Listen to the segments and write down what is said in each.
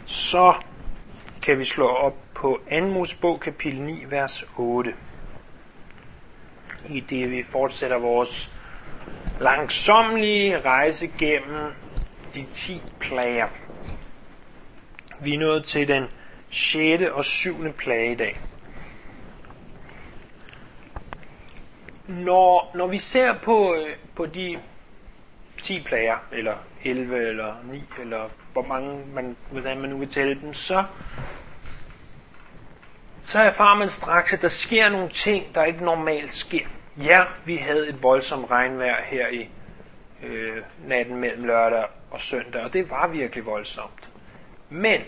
så kan vi slå op på 2. Mosebog kapitel 9, vers 8. I det vi fortsætter vores langsommelige rejse gennem de 10 plager. Vi er nået til den 6. og 7. plage i dag. Når vi ser på de 10 plager, eller 11, eller 9, eller hvor mange, hvordan man nu vil tælle dem, så erfarer man straks, at der sker nogle ting, der ikke normalt sker. Ja, vi havde et voldsomt regnvejr her i natten mellem lørdag og søndag, og det var virkelig voldsomt. Men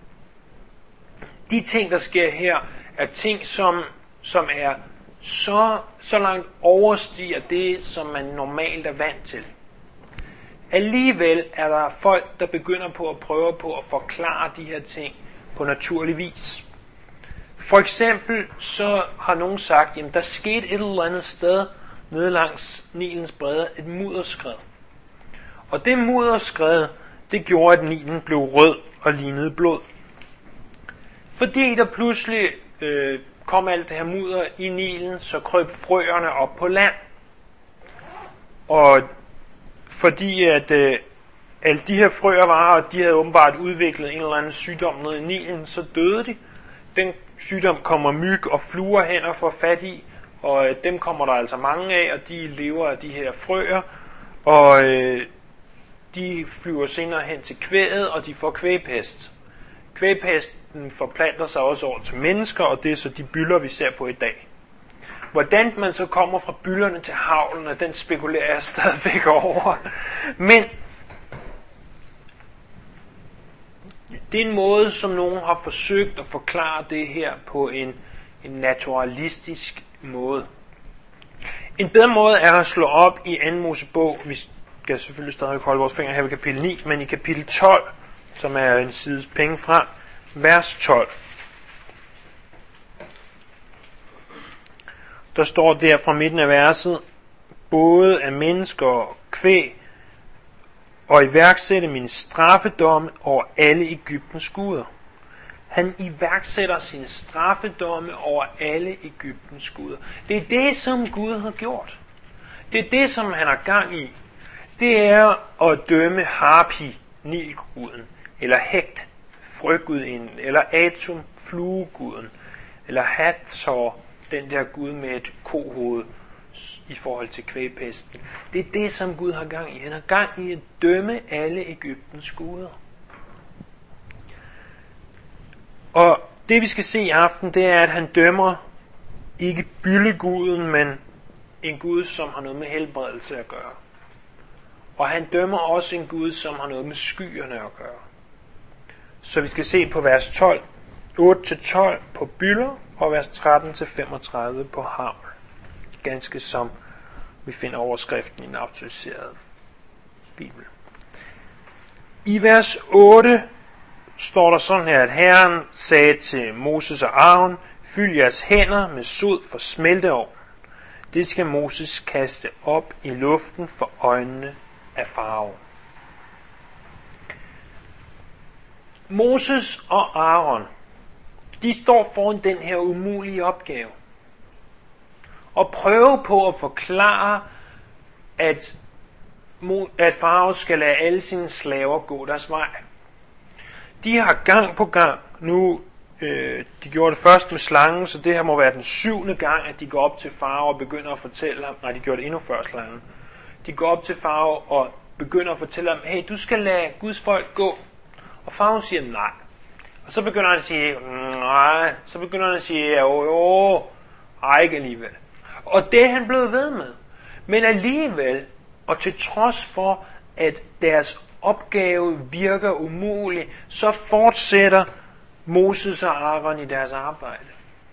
de ting, der sker her, er ting, som er så langt overstiger det, som man normalt er vant til. Alligevel er der folk, der begynder på at prøve på at forklare de her ting på naturlig vis. For eksempel så har nogen sagt, at der skete et eller andet sted nede langs Nilens bredder et mudderskred. Og det mudderskred, det gjorde, at Nilen blev rød og lignede blod. Fordi der pludselig kom alt det her mudder i Nilen, så krøb frøerne op på land. Og fordi at alle de her frøer var, og de havde åbenbart udviklet en eller anden sygdom nede i Nilen, så døde de. Den sygdom kommer myg og fluer hen og får fat i, og dem kommer der altså mange af, og de lever af de her frøer, og de flyver senere hen til kvæget, og de får kvægpest. Kvægpesten forplanter sig også over til mennesker, og det er så de bylder, vi ser på i dag. Hvordan man så kommer fra byllerne til haglen, den spekulerer jeg stadigvæk over. Men det er en måde, som nogen har forsøgt at forklare det her på en naturalistisk måde. En bedre måde er at slå op i 2. Mosebog. Vi skal selvfølgelig stadig holde vores fingre her ved kapitel 9, men i kapitel 12, som er en sides penge fra, vers 12. Der står der fra midten af verset, både af mennesker og kvæg, og iværksætte mine straffedomme over alle Egyptens guder. Han iværksætter sine straffedomme over alle Egyptens guder. Det er det, som Gud har gjort. Det er det, som han har gang i. Det er at dømme Harpi, Nilguden, eller Hekt, frøgudinden, eller Atum, flueguden, eller Hathor, den der gud med et kohoved i forhold til kvægpesten. Det er det, som Gud har gang i. Han har gang i at dømme alle Egyptens guder. Og det vi skal se i aften, det er, at han dømmer ikke bylleguden, men en gud, som har noget med helbredelse at gøre. Og han dømmer også en gud, som har noget med skyerne at gøre. Så vi skal se på vers 12, 8-12 på byller, og vers 13-35 på havl. Ganske som vi finder overskriften i den autoriserede bibel. I vers 8 står der sådan her, at Herren sagde til Moses og Aaron, fyld jeres hænder med sod for smelteovnen. Det skal Moses kaste op i luften for øjnene af farao. Moses og Aaron, de står foran den her umulige opgave. Og prøve på at forklare, at farao skal lade alle sine slaver gå deres vej. De har gang på gang, de gjorde det først med slangen, så det her må være den 7. gang, at de går op til farao og begynder at fortælle ham, nej, de gjorde det endnu før slangen. De går op til farao og begynder at fortælle ham, hey, du skal lade Guds folk gå. Og farao siger nej. Og så begynder han at sige, nej. Så begynder han at sige, jo, ikke alligevel. Og det er han blevet ved med. Men alligevel, og til trods for, at deres opgave virker umulig, så fortsætter Moses og Aaron i deres arbejde.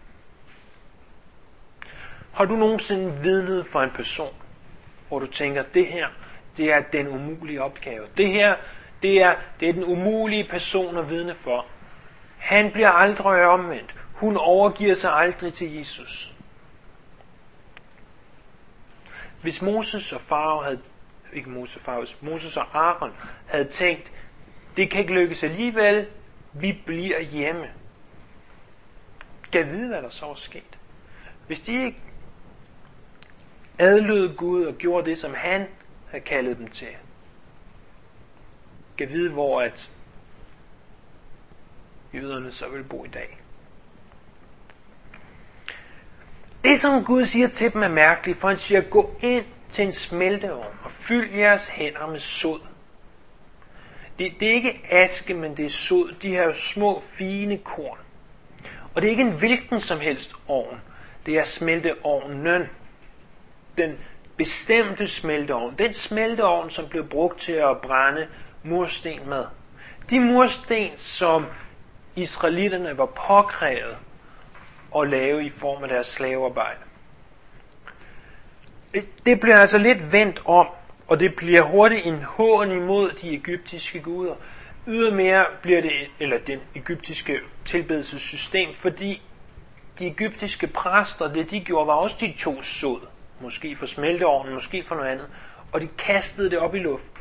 Har du nogensinde vidnet for en person, hvor du tænker, det her, det er den umulige opgave. Det her, det er den umulige person at vidne for. Han bliver aldrig omvendt. Hun overgiver sig aldrig til Jesus. Hvis Moses og Aaron havde tænkt, det kan ikke lykkes alligevel, vi bliver hjemme. Kan vide, hvad der så er sket. Hvis de ikke adlød Gud og gjorde det, som han havde kaldet dem til, kan vide, hvor at jøderne så vil bo i dag. Det, som Gud siger til dem, er mærkeligt, for han siger, gå ind til en smelteovn og fyld jeres hænder med sod. Det er ikke aske, men det er sod, de her små, fine korn. Og det er ikke en hvilken som helst ovn. Det er smelteovnen. Den bestemte smelteovn. Den smelteovn, som blev brugt til at brænde mursten med. De mursten, som israelitterne var påkrævet at lave i form af deres slavearbejde. Det bliver altså lidt vendt om, og det bliver hurtigt en hån imod de egyptiske guder. Ydermere bliver det, den egyptiske tilbedelsessystem, fordi de egyptiske præster, det de gjorde, var også de to sod. Måske for smelteovnen, måske for noget andet. Og de kastede det op i luften.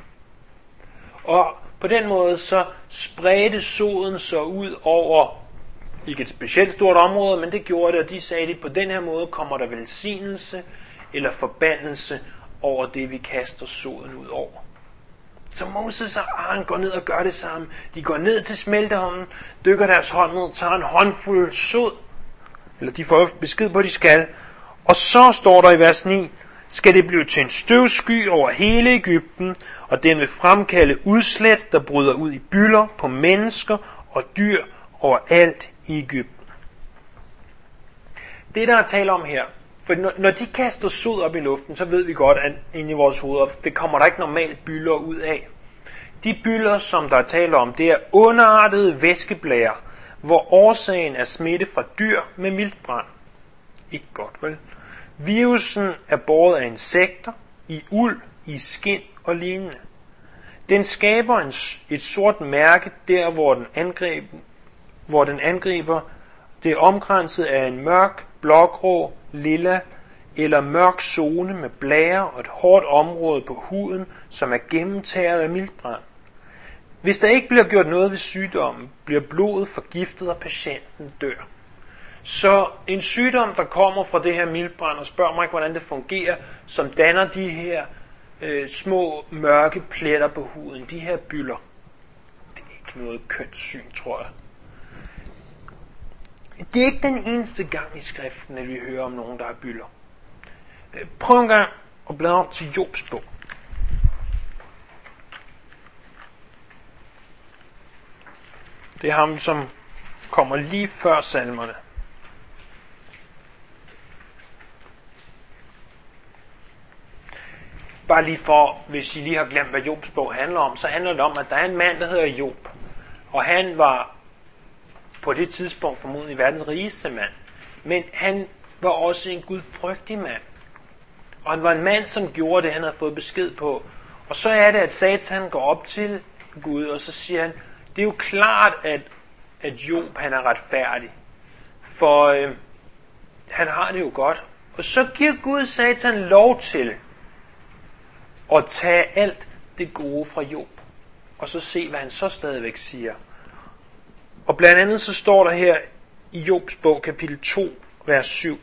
Og på den måde så spredte soden så ud over, ikke et specielt stort område, men det gjorde det, og de sagde, at på den her måde kommer der velsignelse eller forbandelse over det, vi kaster soden ud over. Så Moses og Aaron går ned og gør det samme. De går ned til smelteovnen, dykker deres hånd ned, tager en håndfuld sod, eller de får besked på, at de skal. Og så står der i vers 9, skal det blive til en støvsky over hele Egypten, og den vil fremkalde udslæt, der bryder ud i bylder på mennesker og dyr overalt i Egypten. Det, der er tale om her, for når de kaster sod op i luften, så ved vi godt, at inde i vores hoveder, det kommer der ikke normalt bylder ud af. De bylder, som der er tale om, det er underartede væskeblærer, hvor årsagen er smitte fra dyr med miltbrand. Ikke godt, vel? Virusen er båret af insekter, i uld, i skind og lignende. Den skaber et sort mærke der, hvor den angriber. Det er omkranset af en mørk, blågrå, lilla eller mørk zone med blære og et hårdt område på huden, som er gennemtæret af miltbrand. Hvis der ikke bliver gjort noget ved sygdommen, bliver blodet forgiftet, og patienten dør. Så en sygdom, der kommer fra det her miltbrand, og spørger mig ikke, hvordan det fungerer, som danner de her små mørke pletter på huden, de her bylder. Det er ikke noget kønt syn, tror jeg. Det er ikke den eneste gang i skriften, at vi hører om nogen, der har bylder. Prøv en gang at bladre om til Jobs bog. Det er ham, som kommer lige før salmerne. Bare lige for, hvis I lige har glemt, hvad Jobs bog handler om, så handler det om, at der er en mand, der hedder Job. Og han var på det tidspunkt formodentlig verdens rigeste mand. Men han var også en gudfrygtig mand. Og han var en mand, som gjorde det, han havde fået besked på. Og så er det, at Satan går op til Gud, og så siger han, det er jo klart, at Job han er retfærdig. For han har det jo godt. Og så giver Gud Satan lov til at tage alt det gode fra Job. Og så se, hvad han så stadigvæk siger. Og blandt andet så står der her i Jobs bog, kapitel 2, vers 7.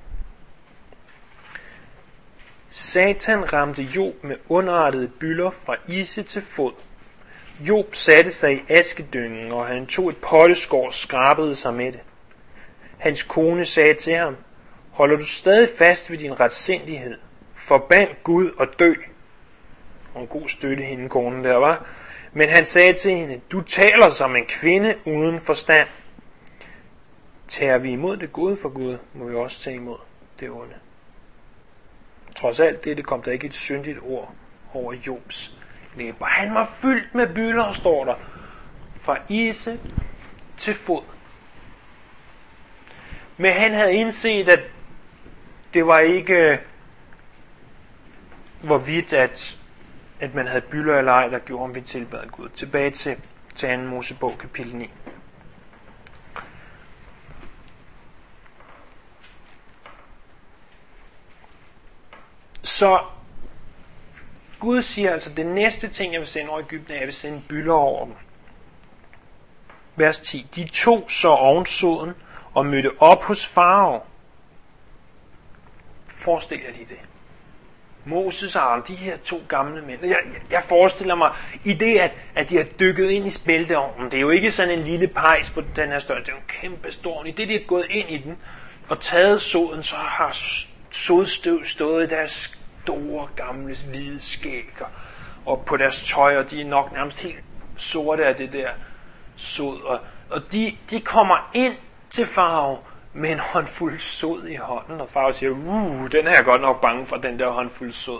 Satan ramte Job med underartede bylder fra isse til fod. Job satte sig i askedyngen, og han tog et potteskår og skrabede sig med det. Hans kone sagde til ham, holder du stadig fast ved din retsindighed? Forband Gud og dø. Og en god støtte hende, konen der var. Men han sagde til hende, du taler som en kvinde uden forstand. Tager vi imod det gode for Gud, må vi også tage imod det onde. Trods alt det kom der ikke et syndigt ord over Jobs læber. Han var fyldt med bylder, står der, fra isse til fod. Men han havde indset, at det var ikke hvorvidt, at man havde bylder eller ej, der gjorde, om vi tilbad Gud. Tilbage til 2. Mosebog, kapitel 9. Så Gud siger altså, det næste ting, jeg vil sende over Egypten, er, at jeg vil sende bylder over dem. vers 10. De tog så oven soden og mødte op hos farao. Forestil jer lige det. Moses og Aaron, de her 2 gamle mænd. Jeg forestiller mig, i det, at de har dykket ind i spælteovnen. Det er jo ikke sådan en lille pejs på den her størrelse. Det er jo en kæmpe stor. I det, de er gået ind i den og taget soden, så har sodstøv stået i deres store, gamle, hvide skæg og på deres tøj, og de er nok nærmest helt sorte af det der sod. Og de kommer ind til farao med en håndfuld sod i hånden, og farao siger, den er jeg godt nok bange for, den der håndfuld sod.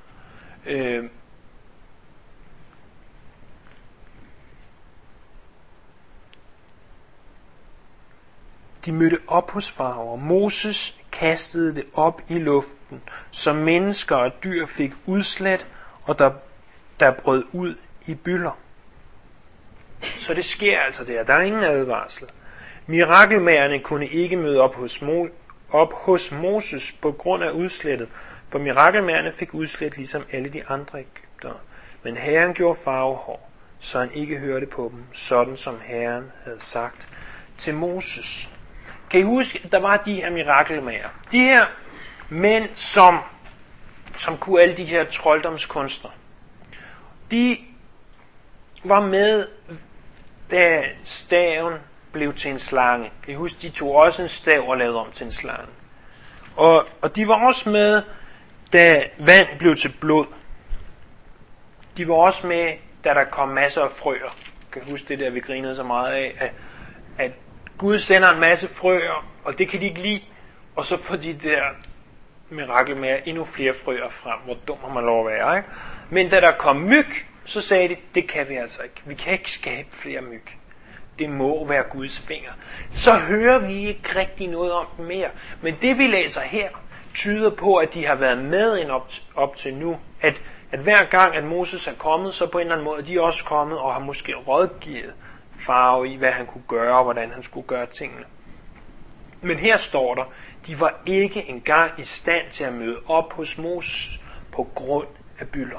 De mødte op hos farao, og Moses kastede det op i luften, så mennesker og dyr fik udslæt, og der brød ud i bylder. Så det sker altså der. Der er ingen advarsel. Mirakelmagerne kunne ikke møde op hos Moses på grund af udslettet, for mirakelmagerne fik udslet ligesom alle de andre egyptere. Men Herren gjorde farao hård, så han ikke hørte på dem, sådan som Herren havde sagt til Moses. Kan I huske, at der var de her mirakelmager? De her mænd, som kunne alle de her trolddomskunster. De var med, da staven blev til en slange. Kan I huske, de tog også en stav og lavede om til en slange. Og de var også med, da vand blev til blod. De var også med, da der kom masser af frøer. Kan I huske det der, vi grinede så meget af, at Gud sender en masse frøer, og det kan de ikke lide, og så får de der mirakelmager endnu flere frøer frem. Hvor dum har man lov at være, ikke? Men da der kom myg, så sagde de, det kan vi altså ikke. Vi kan ikke skabe flere myg. Det må være Guds finger. Så hører vi ikke rigtig noget om dem mere. Men det vi læser her, tyder på, at de har været med op til nu. At hver gang, at Moses er kommet, så på en eller anden måde, de er også kommet og har måske rådgivet farao i, hvad han kunne gøre og hvordan han skulle gøre tingene. Men her står der, de var ikke engang i stand til at møde op hos Moses på grund af bylder.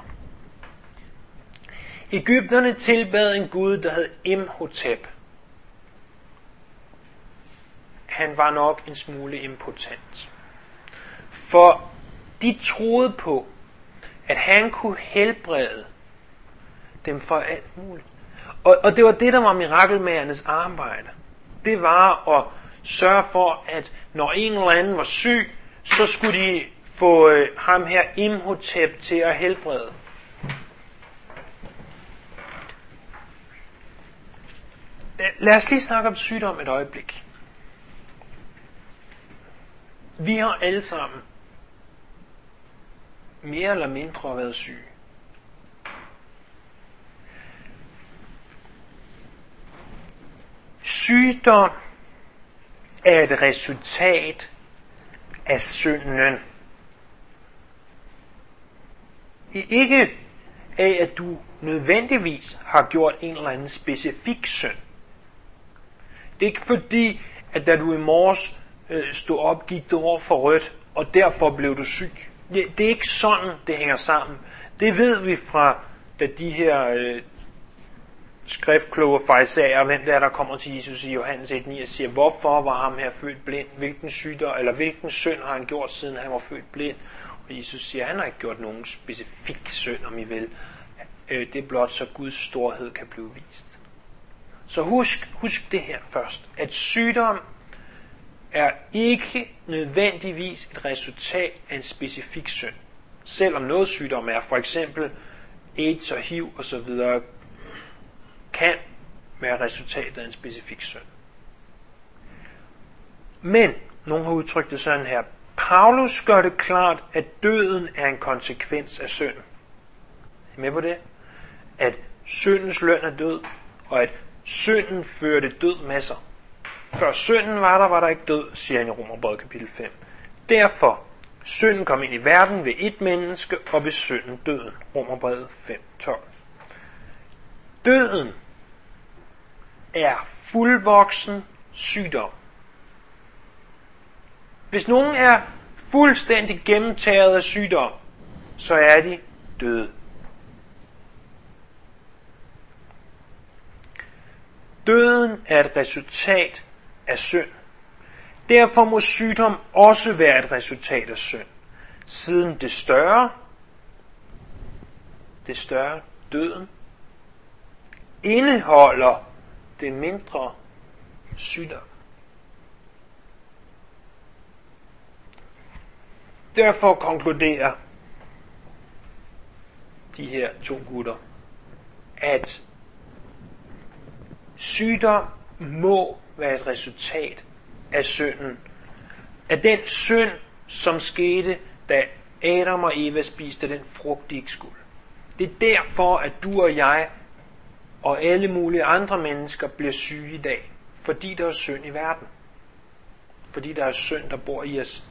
Egypterne tilbad en gud, der hed Imhotep. Han var nok en smule impotent. For de troede på, at han kunne helbrede dem for alt muligt. Og det var det, der var mirakelmagernes arbejde. Det var at sørge for, at når en eller anden var syg, så skulle de få ham her Imhotep til at helbrede. Lad os lige snakke om sygdom et øjeblik. Vi har alle sammen mere eller mindre været syge. Sygdom er et resultat af synden. Ikke af, at du nødvendigvis har gjort en eller anden specifik synd. Det er ikke fordi, at da du i morges stod op, gik du over for rødt, og derfor blev du syg. Det er ikke sådan, det hænger sammen. Det ved vi fra, da de her skriftkloge farisæer, hvem der kommer til Jesus i Johannes 1:9 og siger, hvorfor var ham her født blind? Hvilken sygdom, eller hvilken synd har han gjort, siden han var født blind? Og Jesus siger, han har ikke gjort nogen specifik synd, om I vil. Det er blot, så Guds storhed kan blive vist. Så husk det her først, at sygdom er ikke nødvendigvis et resultat af en specifik synd. Selvom noget sygdom er, for eksempel AIDS og HIV og så videre, kan være resultatet af en specifik synd. Men, nogen har udtrykt det sådan her, Paulus gør det klart, at døden er en konsekvens af synden. Er I med på det? At syndens løn er død, og at synden førte død med sig. Før synden var der ikke død, siger han i Romerbrevet kapitel 5. Derfor, synden kom ind i verden ved et menneske, og ved synden døden. Romerbrevet 5:12. Døden er fuldvoksen sygdom. Hvis nogen er fuldstændig gennemtaget af sygdom, så er de døde. Døden er et resultat af synd. Derfor må sygdom også være et resultat af synd. Siden det større, døden, indeholder det mindre sygdom. Derfor konkluderer de her to gutter, at sygdom må være et resultat af synden. Af den synd, som skete, da Adam og Eva spiste den frugt, de ikke skulle. Det er derfor, at du og jeg og alle mulige andre mennesker bliver syge i dag. Fordi der er synd i verden. Fordi der er synd, der bor i os.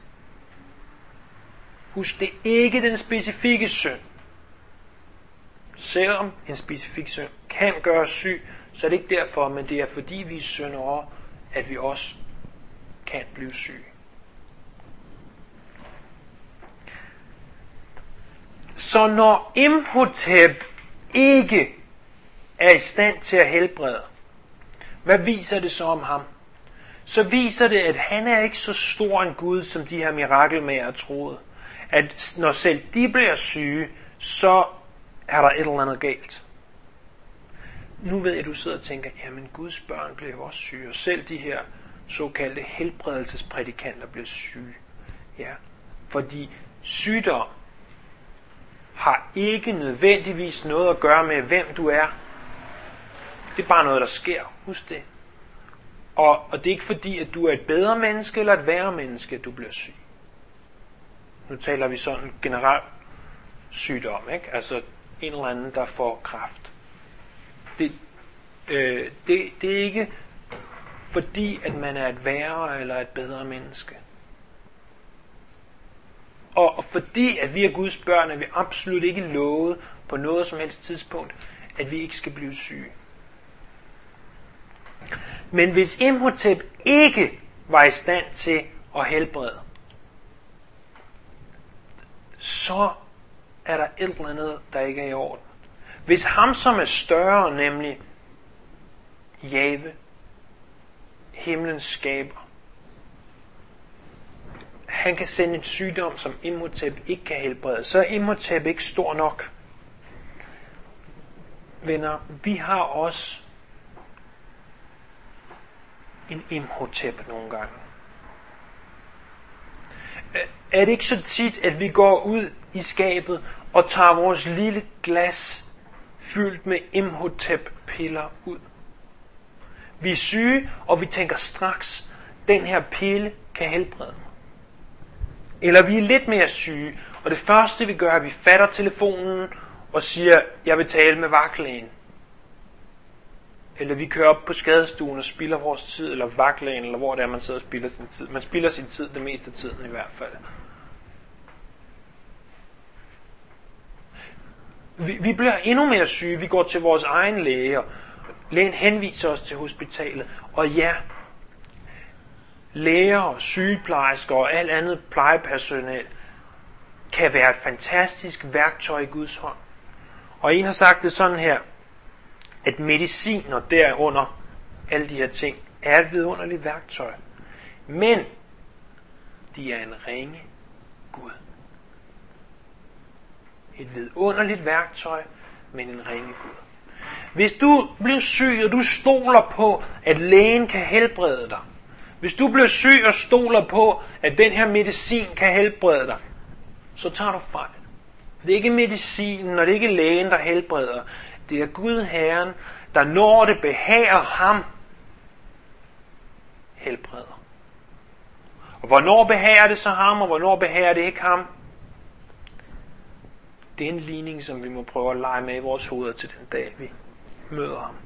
Husk, det er ikke den specifikke synd. Selvom en specifik synd kan gøre os syg, så er det ikke derfor, men det er fordi vi er syndere, at vi også kan blive syge. Så når Imhotep ikke er i stand til at helbrede, hvad viser det så om ham? Så viser det, at han er ikke så stor en Gud, som de her mirakelmager troede. At når selv de bliver syge, så er der et eller andet galt. Nu ved jeg, at du sidder og tænker, jamen Guds børn bliver jo også syge, og selv de her såkaldte helbredelsesprædikanter bliver syge. Ja, fordi sygdom har ikke nødvendigvis noget at gøre med, hvem du er. Det er bare noget, der sker. Husk det. Og det er ikke fordi, at du er et bedre menneske eller et værre menneske, at du bliver syg. Nu taler vi sådan generelt sygdom, ikke? Altså en eller anden, der får kræft. Det er ikke fordi, at man er et værre eller et bedre menneske. Og fordi, at vi er Guds børn, er vi absolut ikke lovet på noget som helst tidspunkt, at vi ikke skal blive syge. Men hvis Imhotep ikke var i stand til at helbrede, så er der et eller andet, der ikke er i orden. Hvis ham, som er større, nemlig Jave, himlens skaber, han kan sende en sygdom, som Imhotep ikke kan helbrede, så er Imhotep ikke stor nok. Venner, vi har også en Imhotep nogle gange. Er det ikke så tit, at vi går ud i skabet og tager vores lille glas fyldt med Imhotep-piller ud? Vi er syge, og vi tænker straks, den her pille kan helbrede mig. Eller vi er lidt mere syge, og det første vi gør, er, at vi fatter telefonen og siger, jeg vil tale med vagtlægen. Eller vi kører op på skadestuen og spilder vores tid, eller vagtlægen, eller hvor det er, man sidder og spilder sin tid. Man spilder sin tid det meste af tiden i hvert fald. Vi bliver endnu mere syge. Vi går til vores egen læge, og lægen henviser os til hospitalet. Og ja, læger og sygeplejersker og alt andet plejepersonel kan være et fantastisk værktøj i Guds hånd. Og en har sagt det sådan her, at medicin og derunder alle de her ting er et vidunderligt værktøj. Men de er en ringe Gud. Et vidunderligt værktøj, men en ringe Gud. Hvis du bliver syg, og du stoler på, at lægen kan helbrede dig. Hvis du bliver syg og stoler på, at den her medicin kan helbrede dig, så tager du fejl. Det er ikke medicinen, og det er ikke lægen, der helbreder. Det er Gud Herren, der når det behager ham, helbreder. Og hvornår behager det så ham, og hvornår behager det ikke ham? Det er en ligning, som vi må prøve at lege med i vores hoveder til den dag, vi møder ham.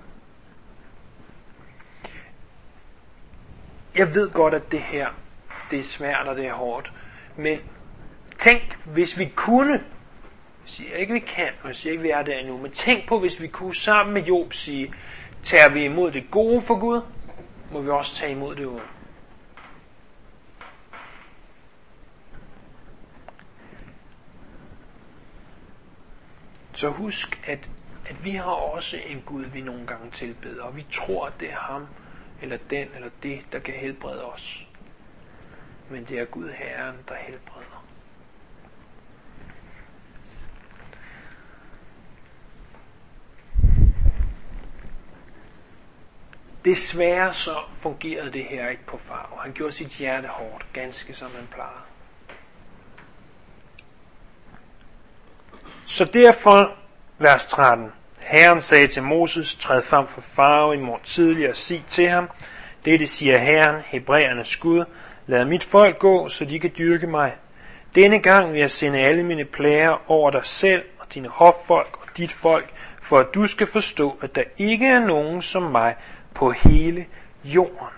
Jeg ved godt, at det her, det er svært og det er hårdt. Men tænk, hvis vi kunne, jeg siger ikke, vi kan, og jeg siger ikke, vi er der endnu, men tænk på, hvis vi kunne sammen med Job sige, tager vi imod det gode for Gud, må vi også tage imod det onde. Så husk, at vi har også en Gud, vi nogle gange tilbeder, og vi tror, at det er ham, eller den, eller det, der kan helbrede os. Men det er Gud Herren, der helbreder. Desværre så fungerede det her ikke på Farao. Han gjorde sit hjerte hårdt, ganske som han plejede. Så derfor, vers 13. Herren sagde til Moses, træd frem for Farao i morgen tidlig og sig til ham, dette siger Herren, Hebræernes Gud, lad mit folk gå, så de kan dyrke mig. Denne gang vil jeg sende alle mine plager over dig selv og dine hoffolk og dit folk, for at du skal forstå, at der ikke er nogen som mig på hele jorden.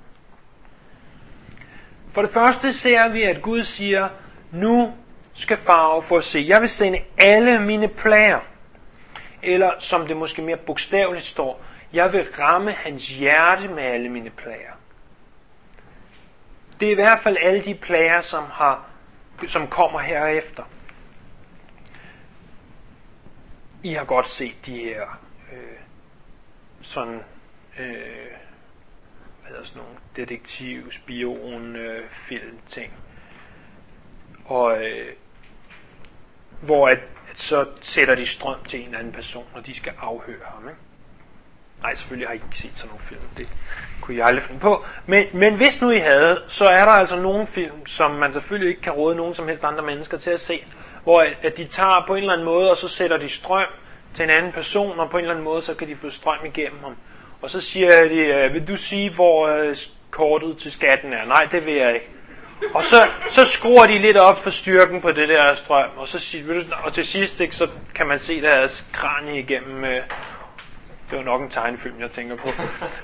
For det første ser vi, at Gud siger, nu skal Farao få at se, jeg vil sende alle mine plager. Eller som det måske mere bogstaveligt står, jeg vil ramme hans hjerte med alle mine plager. Det er i hvert fald alle de plager, som kommer herefter. I har godt set de her sådan nogle detektiv, spion, film ting. Og hvor at så sætter de strøm til en eller anden person, og de skal afhøre ham. Ikke? Nej, selvfølgelig har I ikke set sådan nogle film. Det kunne jeg aldrig finde på. Men hvis nu I havde, så er der altså nogle film, som man selvfølgelig ikke kan råde nogen som helst andre mennesker til at se, hvor at de tager på en eller anden måde, og så sætter de strøm til en anden person, og på en eller anden måde, så kan de få strøm igennem ham. Og så siger de, vil du sige, hvor kortet til skatten er? Nej, det vil jeg ikke. Og så skruer de lidt op for styrken på det der strøm, og så siger, og til sidst ikke, så kan man se deres kranie igennem. Det var nok en tegnefilm, jeg tænker på.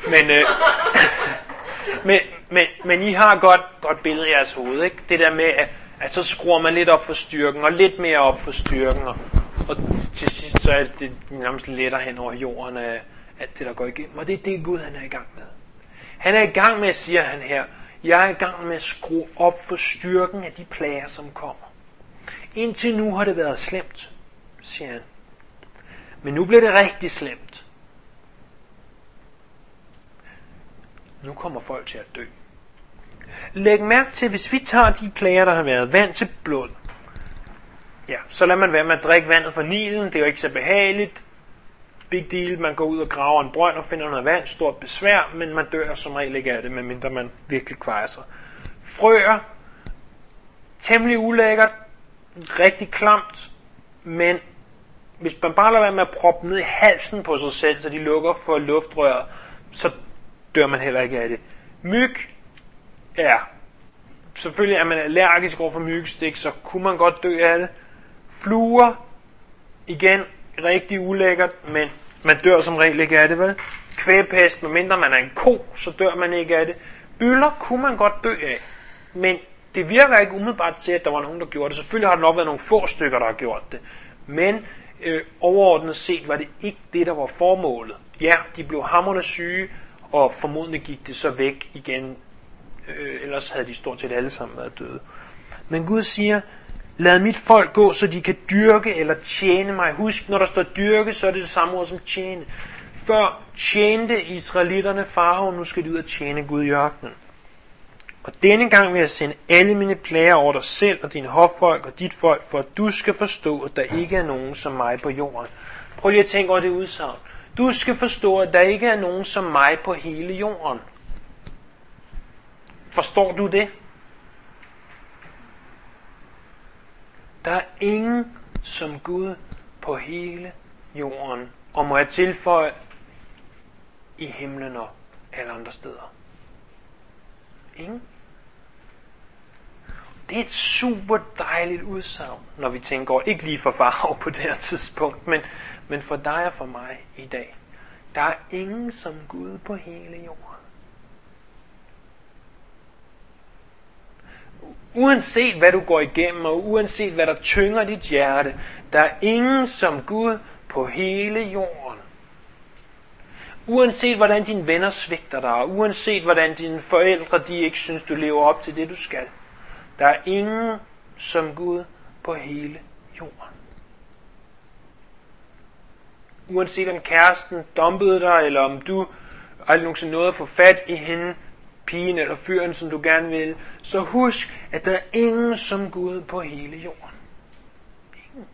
Men I har godt billede i jeres hoved, ikke? Det der med, at så skruer man lidt op for styrken, og lidt mere op for styrken, og til sidst så er det nærmest lettere hen over jorden af alt det, der går igennem. Og det er det Gud, han er i gang med. Han er i gang med, siger han her, jeg er i gang med at skrue op for styrken af de plager, som kommer. Indtil nu har det været slemt, siger han. Men nu bliver det rigtig slemt. Nu kommer folk til at dø. Læg mærke til, hvis vi tager de plager, der har været vand til blod, ja, så lader man være med at drikke vandet fra Nilen. Det er jo ikke så behageligt. Big deal, man går ud og graver en brønd og finder noget vand, stort besvær, men man dør som regel ikke af det, medmindre man virkelig kvejer sig. Frøer, temmelig ulækkert, rigtig klamt, men hvis man bare lader være med at proppe ned i halsen på sig selv, så de lukker for luftrøret, så dør man heller ikke af det. Myg, ja, selvfølgelig er man allergisk over for myggestik, så kunne man godt dø af det. Fluer, igen, rigtig ulækkert, men man dør som regel ikke af det, vel? Kvægpest, medmindre man er en ko, så dør man ikke af det. Bylder kunne man godt dø af, men det virker ikke umiddelbart til, at der var nogen, der gjorde det. Selvfølgelig har der nok været nogle få stykker, der har gjort det, men overordnet set var det ikke det, der var formålet. Ja, de blev hamrende syge, og formodentlig gik det så væk igen, ellers havde de stort set alle sammen været døde. Men Gud siger, lad mit folk gå, så de kan dyrke eller tjene mig. Husk, når der står dyrke, så er det det samme ord som tjene. Før tjente israelitterne Farao, nu skal de ud og tjene Gud i ørkenen. Og denne gang vil jeg sende alle mine plager over dig selv og dine hoffolk og dit folk, for at du skal forstå, at der ikke er nogen som mig på jorden. Prøv lige at tænke over det udsagn. Du skal forstå, at der ikke er nogen som mig på hele jorden. Forstår du det? Der er ingen som Gud på hele jorden, og må jeg tilføje i himlen og alle andre steder. Ingen. Det er et super dejligt udsagn, når vi tænker over, ikke lige for Farao på det her tidspunkt, men for dig og for mig i dag. Der er ingen som Gud på hele jorden. Uanset hvad du går igennem, og uanset hvad der tynger dit hjerte, der er ingen som Gud på hele jorden. Uanset hvordan dine venner svigter dig, og uanset hvordan dine forældre de ikke synes, du lever op til det, du skal. Der er ingen som Gud på hele jorden. uanset om kæresten dumpede dig, eller om du aldrig nogensinde nåede at få fat i hende, pigen eller fyren, som du gerne vil, så husk, at der er ingen som Gud på hele jorden. Ingen.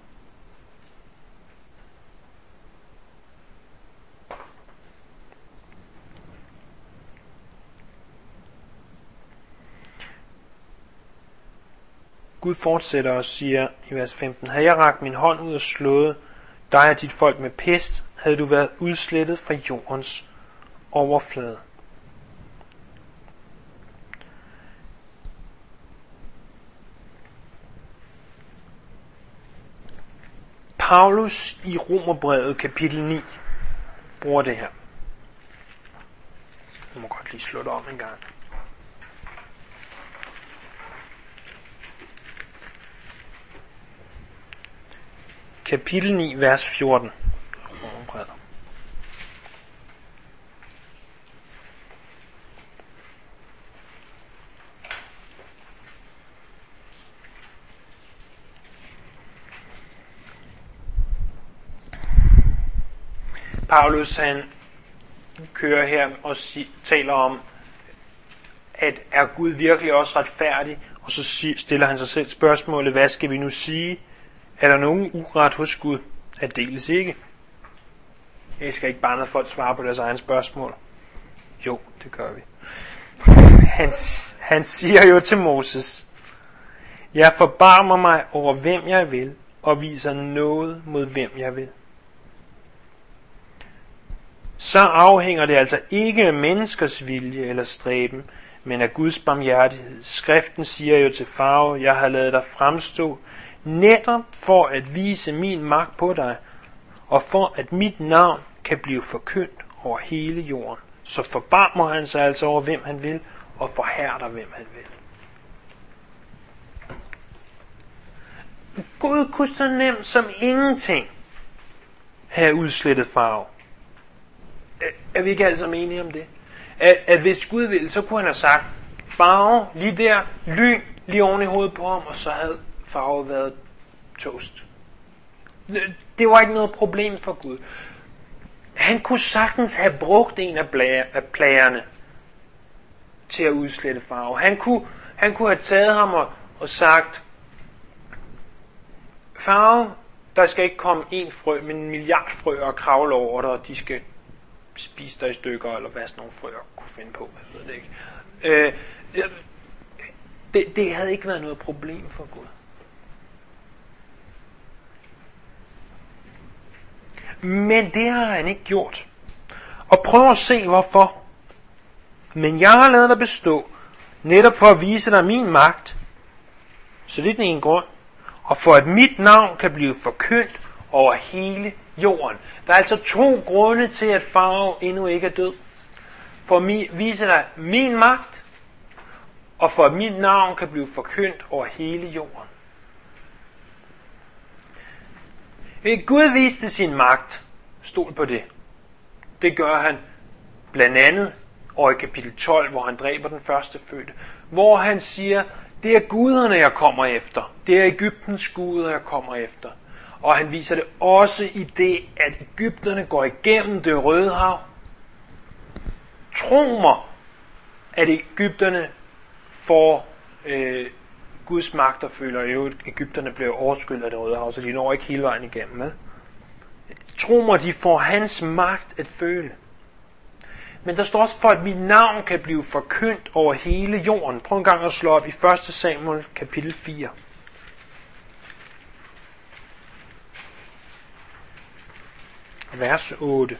Gud fortsætter og siger i vers 15, havde jeg rakt min hånd ud og slået dig og dit folk med pest, havde du været udslettet fra jordens overflade. Paulus i Romerbrevet kapitel 9 bruger det her. Jeg må godt lige slå det om en gang. Kapitel 9, vers 14. Romerbrevet. Paulus han kører her og taler om, at er Gud virkelig også retfærdig? Og så stiller han sig selv spørgsmålet, hvad skal vi nu sige? Er der nogen uret hos Gud? Aldeles ikke. Jeg skal ikke bare lade folk svare på deres egne spørgsmål. Jo, det gør vi. Han siger jo til Moses, jeg forbarmer mig over hvem jeg vil, og viser noget mod hvem jeg vil. Så afhænger det altså ikke af menneskers vilje eller stræben, men af Guds barmhjertighed. Skriften siger jo til Farao, jeg har ladet dig fremstå, netop for at vise min magt på dig, og for at mit navn kan blive forkyndt over hele jorden. Så forbarmer han sig altså over hvem han vil, og forhærder hvem han vil. Gud kunne så nemt som ingenting have udslettet Farao. Er vi ikke alle sammen enige om det? At hvis Gud ville, så kunne han have sagt, Farao, lige der, lyn lige oven i hovedet på ham, og så havde Farao været toast. Det var ikke noget problem for Gud. Han kunne sagtens have brugt en af plagerne til at udslette Farao. Han kunne have taget ham og sagt, Farao, der skal ikke komme en frø, men 1 milliard frøer og kravle over dig, og de skal spise dig i stykker, eller hvad sådan nogle frøer kunne finde på. Jeg ved det ikke. Det havde ikke været noget problem for Gud. Men det har han ikke gjort. Og prøv at se hvorfor. Men jeg har ladet dig bestå, netop for at vise dig min magt. Så det er den ene grund. Og for at mit navn kan blive forkyndt over hele jorden. Der er altså 2 grunde til, at Farao endnu ikke er død. For at vise dig min magt, og for at mit navn kan blive forkyndt over hele jorden. Gud viste sin magt. Stol på det. Det gør han blandt andet over i kapitel 12, hvor han dræber den første fødte. Hvor han siger, det er guderne, jeg kommer efter. Det er Egyptens guder, jeg kommer efter. Og han viser det også i det, at Egypterne går igennem det Røde Hav. Tro mig, at Egypterne får Guds magt og føler jo, at Egypterne bliver overskyllet af det Røde Hav, så de når ikke hele vejen igennem. Vel? Tro mig, de får hans magt at føle. Men der står også for, at mit navn kan blive forkyndt over hele jorden. Prøv en gang at slå op i 1. Samuel kapitel 4. Vers 8.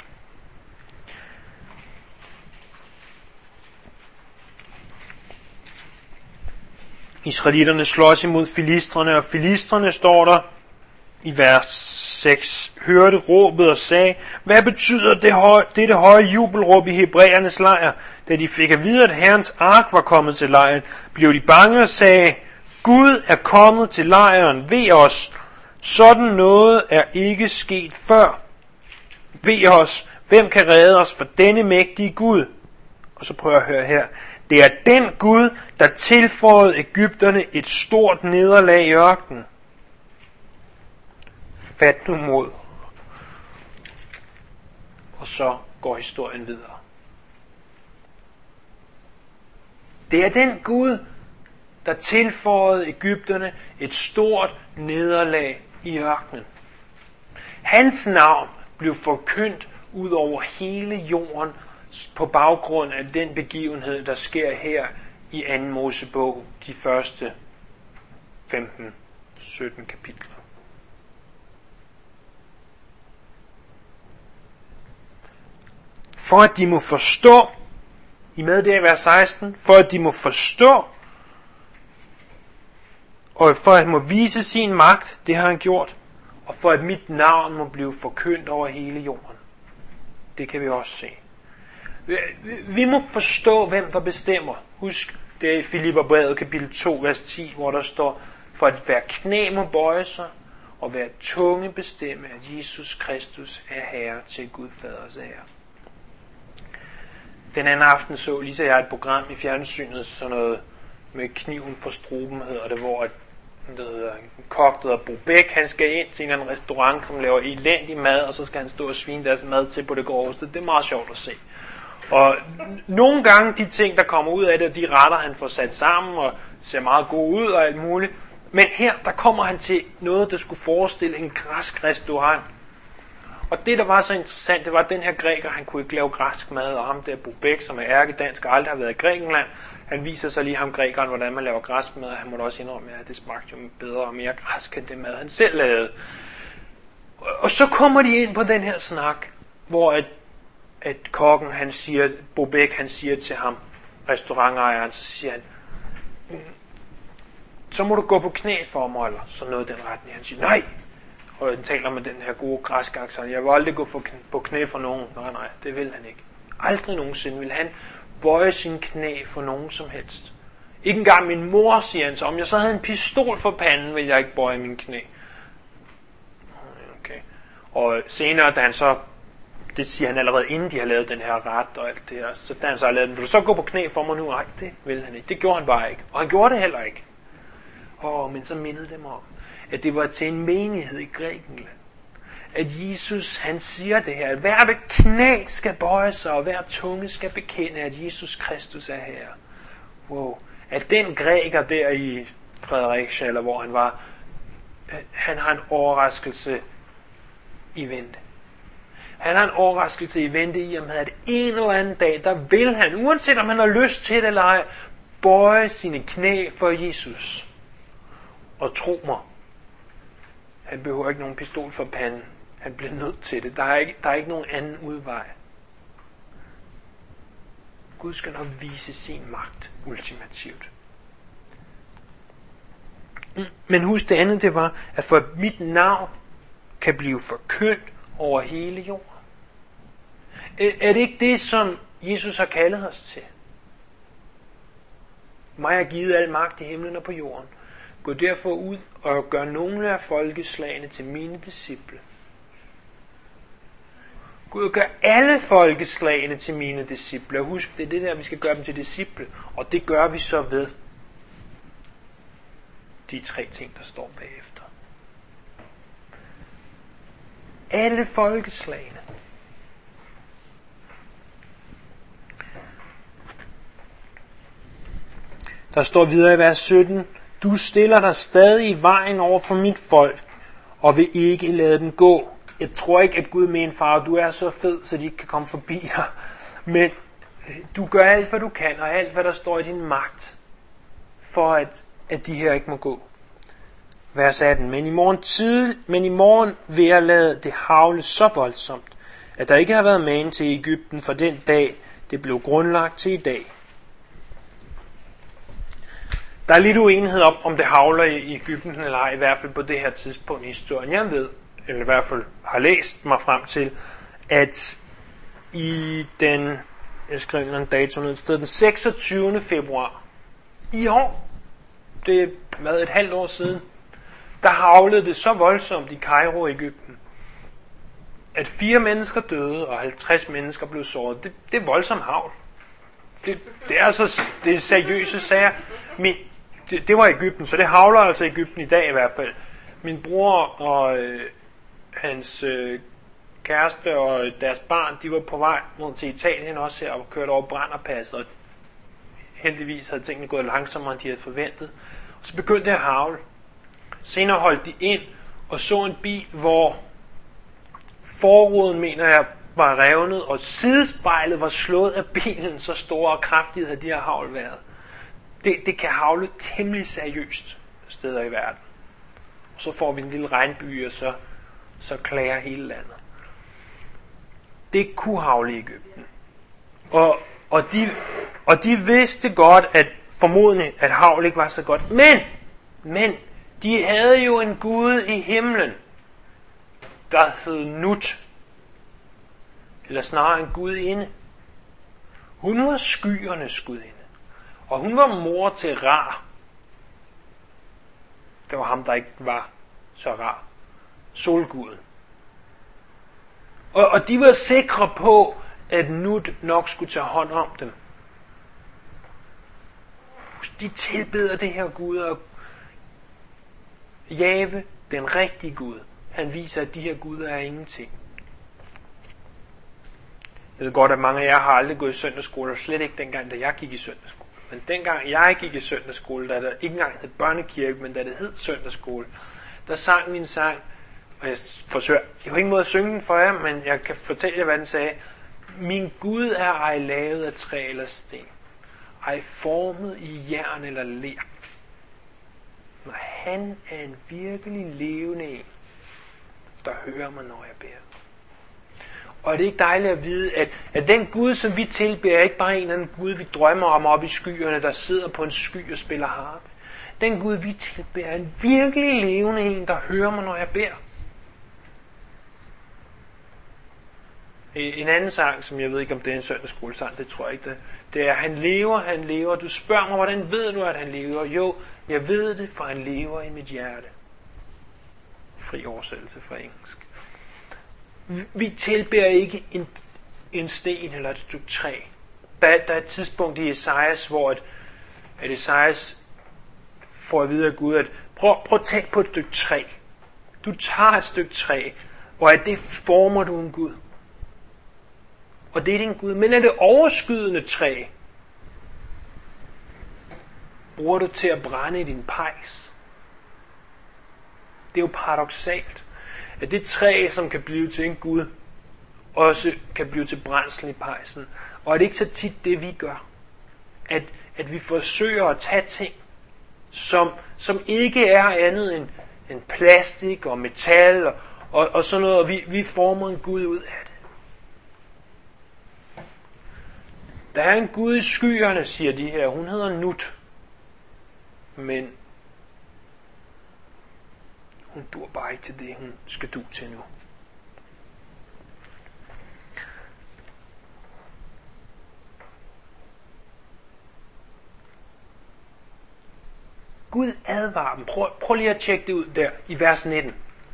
Israelitterne slås imod filistrene, og filistrene står der i vers 6, hørte råbet og sagde, hvad betyder dette høje jubelråb i hebræernes lejr? Da de fik at vide, at Herrens ark var kommet til lejren, blev de bange og sagde, Gud er kommet til lejren, ved os. Sådan noget er ikke sket før. Ved os, hvem kan redde os fra denne mægtige Gud? Og så prøver jeg at høre her. Det er den Gud, der tilføjede Egypterne et stort nederlag i ørkenen. Fat nu mod. og så går historien videre. Det er den Gud, der tilføjede Egypterne et stort nederlag i ørkenen. Hans navn blev forkyndt ud over hele jorden på baggrund af den begivenhed, der sker her i 2. Mosebog, de første 15-17 kapitler. For at de må forstå, I med det i vers 16, for at de må forstå, og for at han må vise sin magt, det har han gjort, og for at mit navn må blive forkyndt over hele jorden. Det kan vi også se. Vi må forstå, hvem der bestemmer. Husk, det er i Filipperbrevet kapitel 2, vers 10, hvor der står, for at hver knæ må bøje sig, og hver tunge bestemme, at Jesus Kristus er Herre til Gud Faders ære. Den anden aften så Lisa og jeg et program i fjernsynet, sådan noget med kniven for struben, hedder det, hvor en kok, der hedder Bo Bæk, han skal ind til en restaurant, som laver elendig mad, og så skal han stå og svine deres mad til på det groveste. Det er meget sjovt at se. Og nogle gange de ting, der kommer ud af det, de retter han får sat sammen, og ser meget gode ud og alt muligt. Men her, der kommer han til noget, der skulle forestille en græsk restaurant. Og det, der var så interessant, det var, at den her græker, han kunne ikke lave græsk mad, og ham der Bo Bæk, som er ærkedansk og aldrig har været i Grækenland, han viser sig lige ham grækeren, hvordan man laver græsk mad, og han måtte også indrømme, at det smagte jo bedre og mere græsk end det mad, han selv lavede. Og så kommer de ind på den her snak, hvor at kokken, han siger, Bo Bæk, han siger til ham, restaurantejeren, så siger han, så må du gå på knæ for mig, eller sådan noget i den retning. Han siger, nej. Og han taler med den her gode græske accent. Jeg vil aldrig gå på knæ for nogen. Nej, det vil han ikke. Aldrig nogensinde vil han bøje sin knæ for nogen som helst. Ikke engang min mor, siger han så. Om jeg så havde en pistol for panden, ville jeg ikke bøje min knæ. Okay. Og senere, da han så, det siger han allerede inden de har lavet den her ret og alt det her, så da han så har lavet den, vil du så gå på knæ for mig nu? Nej, det vil han ikke. Det gjorde han bare ikke. Og han gjorde det heller ikke. Men så mindede det mig om, at det var til en menighed i Grækenland. At Jesus, han siger det her, at hver knæ skal bøje sig, og hver tunge skal bekende, at Jesus Kristus er Herre. Wow. At den græker der i Fredericia, eller hvor han var, han har en overraskelse i vente. Han har en overraskelse i vente i, at en eller anden dag, der vil han, uanset om han har lyst til det eller ej, bøje sine knæ for Jesus. Og tro mig, han behøver ikke nogen pistol for panden. Han bliver nødt til det. Der er ikke nogen anden udvej. Gud skal nok vise sin magt ultimativt. Men husk det andet, det var, at for at mit navn kan blive forkyndt over hele jorden. Er det ikke det, som Jesus har kaldet os til? Mig har givet al magt i himlen og på jorden. Gå derfor ud og gør nogle af folkeslagene til mine disciple. Gå og gør alle folkeslagene til mine disciple. Husk, det er det der, vi skal gøre dem til disciple. Og det gør vi så ved de 3 ting, der står bagefter. Alle folkeslagene. Der står videre i vers 17, du stiller dig stadig i vejen over for mit folk, og vil ikke lade dem gå. Jeg tror ikke, at Gud mener, far, du er så fed, så de ikke kan komme forbi dig. Men du gør alt, hvad du kan, og alt, hvad der står i din magt, for at de her ikke må gå. Vers 18. Men i morgen vil jeg lade det hagle så voldsomt, at der ikke har været magen til Egypten for den dag, det blev grundlagt til i dag. Der er lidt uenighed om det hagler i Egypten eller ej, i hvert fald på det her tidspunkt i historien. Jeg ved, eller i hvert fald har læst mig frem til, at i den, jeg skrev en dato ned, den 26. februar i år, det er været et halvt år siden, der haglede det så voldsomt i Kairo, Egypten, at 4 mennesker døde, og 50 mennesker blev såret. Det er voldsomt hagl. Det er altså det er seriøse sager. Det var Egypten, så det hagler altså Egypten i dag i hvert fald. Min bror og hans kæreste og deres barn, de var på vej mod til Italien også her, og kørte over Brennerpasset, og heldigvis havde tingene gået langsommere, end de havde forventet. Og så begyndte det at hagle. Senere holdt de ind og så en bil, hvor forruden, mener jeg, var revnet, og sidespejlet var slået af bilen, så store og kraftige havde de her hagl været. Det kan hagle temmelig seriøst steder i verden. Og så får vi en lille regnby, og så klager hele landet. Det kunne hagle i Egypten. Og de vidste godt, at formodentlig, at hagl ikke var så godt. Men de havde jo en gud i himlen, der hed Nut. Eller snarere en gudinde. Hun var skyernes gudinde. Og hun var mor til Ra. Det var ham, der ikke var så rar. Solguden. Og de var sikre på, at Nut nok skulle tage hånd om dem. De tilbeder det her Gud, og Jave, den rigtige Gud, han viser, at de her guder er ingenting. Jeg ved godt, at mange af jer har aldrig gået i søndagsskole, og slet ikke dengang, da jeg gik i søndagsskole. Men dengang jeg gik i søndagsskole, da der ikke engang hed børnekirke, men da det hed søndagsskole, der sang vi en sang, og jeg forsøger, jeg har ingen måde at synge den for jer, men jeg kan fortælle jer, hvad den sagde. Min Gud er ej lavet af træ eller sten, ej formet i jern eller ler. Når han er en virkelig levende en, der hører mig, når jeg beder. Og er det ikke dejligt at vide, at den Gud, som vi tilbeder, er ikke bare en eller anden Gud, vi drømmer om oppe i skyerne, der sidder på en sky og spiller harpe. Den Gud, vi tilbeder, er en virkelig levende en, der hører mig, når jeg beder. En anden sang, som jeg ved ikke, om det er en søndagsskolesang, det tror jeg ikke, det er, han lever. Du spørger mig, hvordan ved du, at han lever? Jo, jeg ved det, for han lever i mit hjerte. Fri oversættelse fra engelsk. Vi tilbeder ikke en sten eller et stykke træ. Der er et tidspunkt i Esajas, hvor at Esajas får at vide af Gud, at prøv at tænke på et stykke træ. Du tager et stykke træ, og af det former du en Gud. Og det er din Gud. Men er det overskydende træ, bruger du til at brænde i din pejs. Det er jo paradoksalt, at det træ, som kan blive til en Gud, også kan blive til brændsel i pejsen. Og er det ikke så tit det, vi gør? At vi forsøger at tage ting, som ikke er andet end plastik og metal og sådan noget, og vi former en Gud ud af det. Der er en Gud i skyerne, siger de her. Hun hedder Nut. Men hun dur bare ikke til det, hun skal du til nu. Gud advarer dem. Prøv lige at tjekke det ud der i vers 19.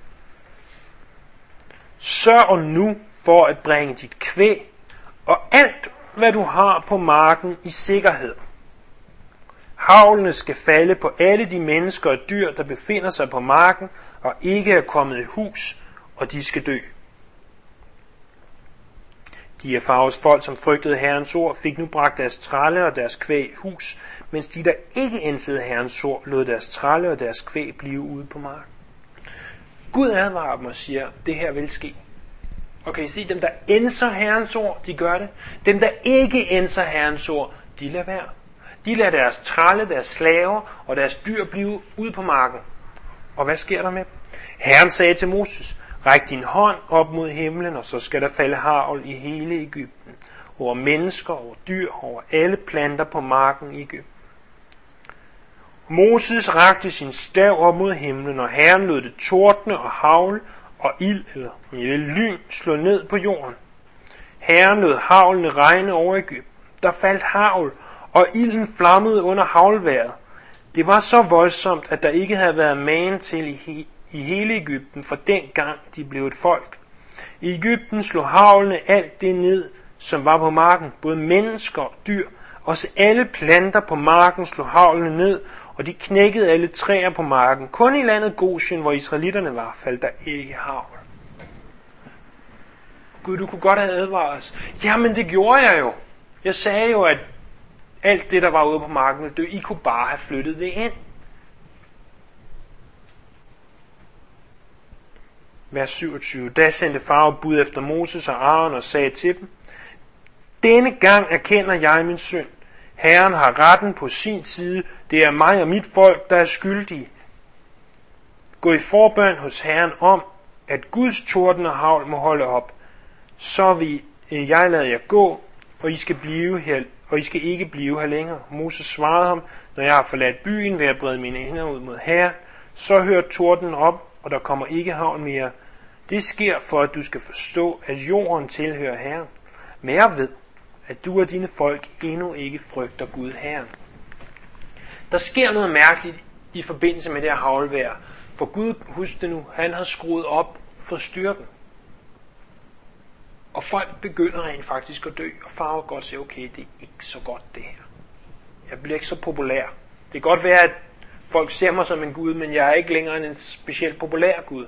Sørg nu for at bringe dit kvæg og alt, hvad du har på marken, i sikkerhed. Haglene skal falde på alle de mennesker og dyr, der befinder sig på marken og ikke er kommet i hus, og de skal dø. De af Faraos folk, som frygtede Herrens ord, fik nu bragt deres tralle og deres kvæg i hus, mens de, der ikke ænsede Herrens ord, lod deres tralle og deres kvæg blive ude på marken. Gud advarer dem og siger, det her vil ske. Og kan I se, dem der ænser Herrens ord, de gør det. Dem der ikke ænser Herrens ord, de lader være. De lader deres tralle, deres slaver og deres dyr blive ude på marken. Og hvad sker der med dem? Herren sagde til Moses, ræk din hånd op mod himlen, og så skal der falde hagl i hele Egypten. Over mennesker, over dyr, over alle planter på marken i Egypten. Moses rakte sin stav op mod himlen, og Herren lod det tordne og hagl og ild eller lyn slå ned på jorden. Herren lod haglene regne over Egypten. Der faldt hagl, og ilden flammede under haglvejret. Det var så voldsomt, at der ikke havde været magen til i hele Egypten, for dengang de blev et folk. I Egypten slog haglene alt det ned, som var på marken, både mennesker og dyr. Også alle planter på marken slog haglene ned, og de knækkede alle træer på marken. Kun i landet Goshen, hvor israelitterne var, faldt der ikke hagl. Gud, du kunne godt have advaret os. Jamen, det gjorde jeg jo. Jeg sagde jo, at alt det, der var ude på marken, ville dø. I kunne bare have flyttet det ind. Vers 27. Da sendte Farao bud efter Moses og Aaron og sagde til dem: Denne gang erkender jeg min synd. Herren har retten på sin side. Det er mig og mit folk, der er skyldige. Gå i forbøn hos Herren om, at Guds torden og hagl må holde op. Så vil jeg lade jer gå, og I skal ikke blive her længere. Moses svarede ham: Når jeg har forladt byen, vil jeg brede mine hænder ud mod Herren. Så hører torden op, og der kommer ikke hagl mere. Det sker for, at du skal forstå, at jorden tilhører Herren. Men jeg ved, at du og dine folk endnu ikke frygter Gud Herren. Der sker noget mærkeligt i forbindelse med det her haglvejr. For Gud, husk det nu, han har skruet op for styrken. Og folk begynder rent faktisk at dø, og Farao godt siger, okay, det er ikke så godt det her. Jeg bliver ikke så populær. Det kan godt være, at folk ser mig som en Gud, men jeg er ikke længere en specielt populær Gud.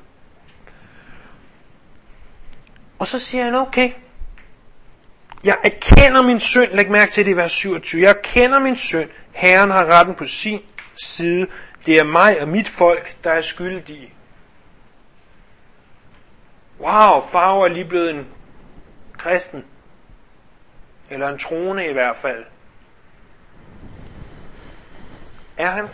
Og så siger han, okay, jeg erkender min synd. Læg mærke til det i vers 27. Jeg erkender min synd. Herren har retten på sin side. Det er mig og mit folk, der er skyldige. Wow, Farao er lige blevet en kristen. Eller en troende i hvert fald. Er han?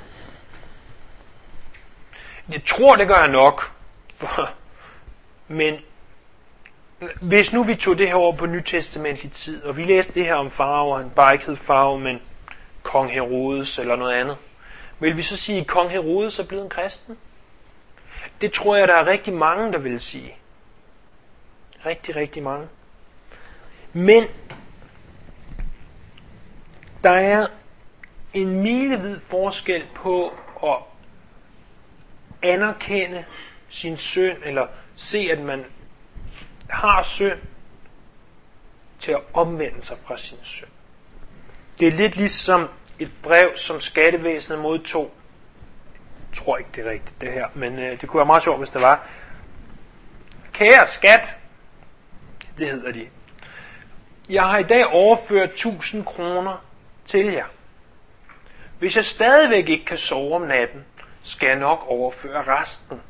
Jeg tror, det gør han nok. Men hvis nu vi tog det her over på nytestamentlig tid, og vi læste det her om Farao, og han bare ikke hed Farao, men kong Herodes eller noget andet, vil vi så sige, at kong Herodes er blevet en kristen? Det tror jeg, der er rigtig mange, der vil sige. Rigtig, rigtig mange. Men der er en milevid forskel på at anerkende sin synd, eller se, at man har synd, til at omvende sig fra sin synd. Det er lidt ligesom et brev, som skattevæsenet modtog. Jeg tror ikke, det er rigtigt det her, men det kunne være meget sjovt, hvis det var. Kære skat, det hedder de. Jeg har i dag overført 1000 kroner til jer. Hvis jeg stadigvæk ikke kan sove om natten, skal jeg nok overføre resten.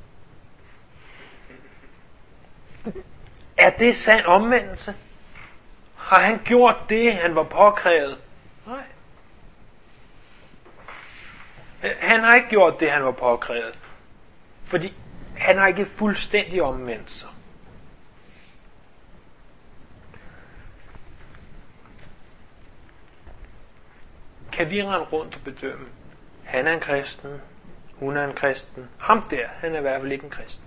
Er det sand omvendelse? Har han gjort det, han var påkrævet? Nej. Han har ikke gjort det, han var påkrævet. Fordi han har ikke fuldstændig omvendt sig. Kan vi rende rundt og bedømme? Han er en kristen. Hun er en kristen. Ham der, han er i hvert fald ikke en kristen.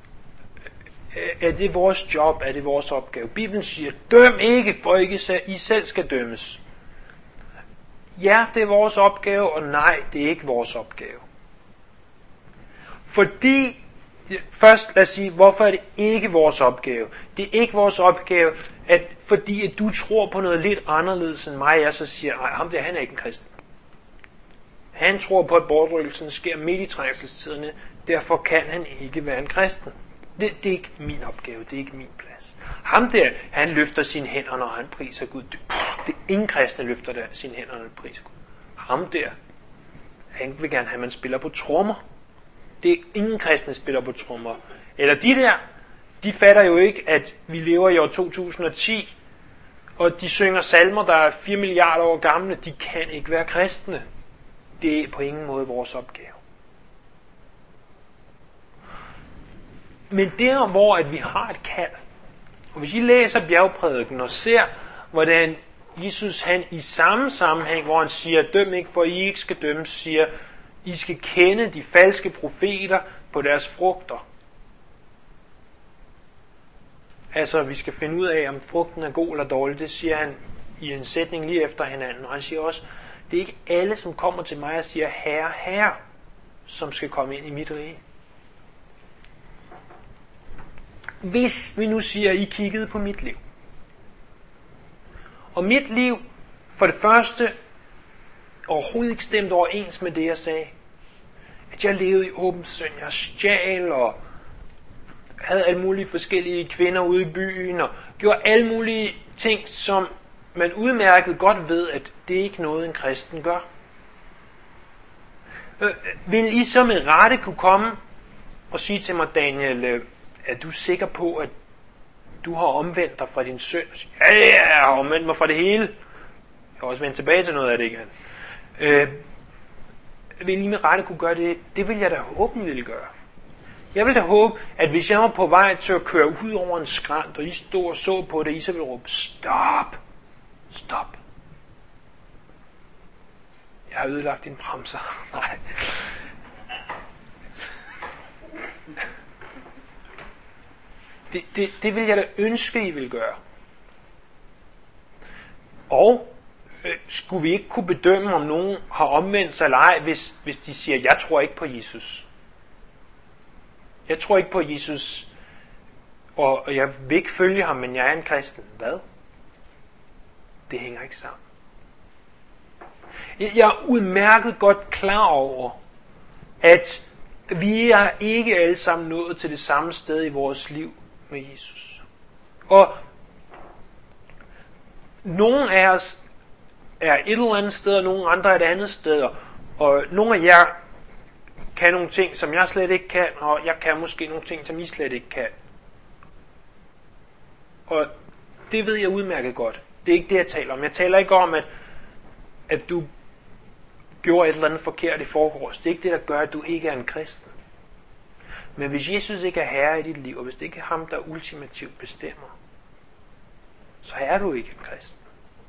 Er det vores job? Er det vores opgave? Bibelen siger, døm ikke, for ikke I selv skal dømmes. Ja, det er vores opgave, og nej, det er ikke vores opgave. Fordi, først lad os sige, hvorfor er det ikke vores opgave? Det er ikke vores opgave, fordi at du tror på noget lidt anderledes end mig, jeg så siger, nej, ham der, han er ikke en kristen. Han tror på, at bortrykkelsen sker midt i trængselstiderne, derfor kan han ikke være en kristen. Det er ikke min opgave, det er ikke min plads. Ham der, han løfter sine hænder, når han priser Gud. Det er ingen kristne løfter der sine hænder, når han priser Gud. Ham der, han vil gerne have, at man spiller på trommer. Det er ingen kristne spiller på trommer. Eller de der, de fatter jo ikke, at vi lever i år 2010, og de synger salmer, der er 4 milliarder år gamle. De kan ikke være kristne. Det er på ingen måde vores opgave. Men der, hvor at vi har et kald, og hvis I læser bjergprædiken og ser, hvordan Jesus han i samme sammenhæng, hvor han siger, døm ikke, for I ikke skal dømmes, siger, I skal kende de falske profeter på deres frugter. Altså, vi skal finde ud af, om frugten er god eller dårlig. Det siger han i en sætning lige efter hinanden. Og han siger også, det er ikke alle, som kommer til mig og siger, Herre, Herre, som skal komme ind i mit rige. Hvis vi nu siger, at I kiggede på mit liv. Og mit liv, for det første, overhovedet ikke stemt overens med det, jeg sagde. At jeg levede i åben synd, jeg stjal og havde alle mulige forskellige kvinder ude i byen, og gjorde alle mulige ting, som man udmærket godt ved, at det ikke er noget, en kristen gør. Vil I så med rette kunne komme og sige til mig, Daniel, er du sikker på, at du har omvendt dig fra din synd? Ja, jeg har omvendt mig fra det hele. Jeg har også vendt tilbage til noget af det igen. Vil I med rette kunne gøre det? Det vil jeg da håbe, I vil gøre. Jeg vil da håbe, at hvis jeg var på vej til at køre ud over en skrænt, og I stod og så på det, I så ville råbe, stop! Stop! Jeg har ødelagt din bremser. Nej. Det vil jeg da ønske, I vil gøre. Og skulle vi ikke kunne bedømme, om nogen har omvendt sig eller ej, hvis de siger, jeg tror ikke på Jesus. Jeg tror ikke på Jesus, og jeg vil ikke følge ham, men jeg er en kristen. Hvad? Det hænger ikke sammen. Jeg er udmærket godt klar over, at vi er ikke alle sammen nået til det samme sted i vores liv med Jesus. Og nogle af os er et eller andet sted, og nogle andre er et andet sted. Og nogle af jer kan nogle ting, som jeg slet ikke kan, og jeg kan måske nogle ting, som I slet ikke kan. Og det ved jeg udmærket godt. Det er ikke det, jeg taler om. Jeg taler ikke om, at du gjorde et eller andet forkert i forgårs. Det er ikke det, der gør, at du ikke er en kristen. Men hvis Jesus ikke er herre i dit liv, og hvis det ikke er ham, der ultimativt bestemmer, så er du ikke en kristen.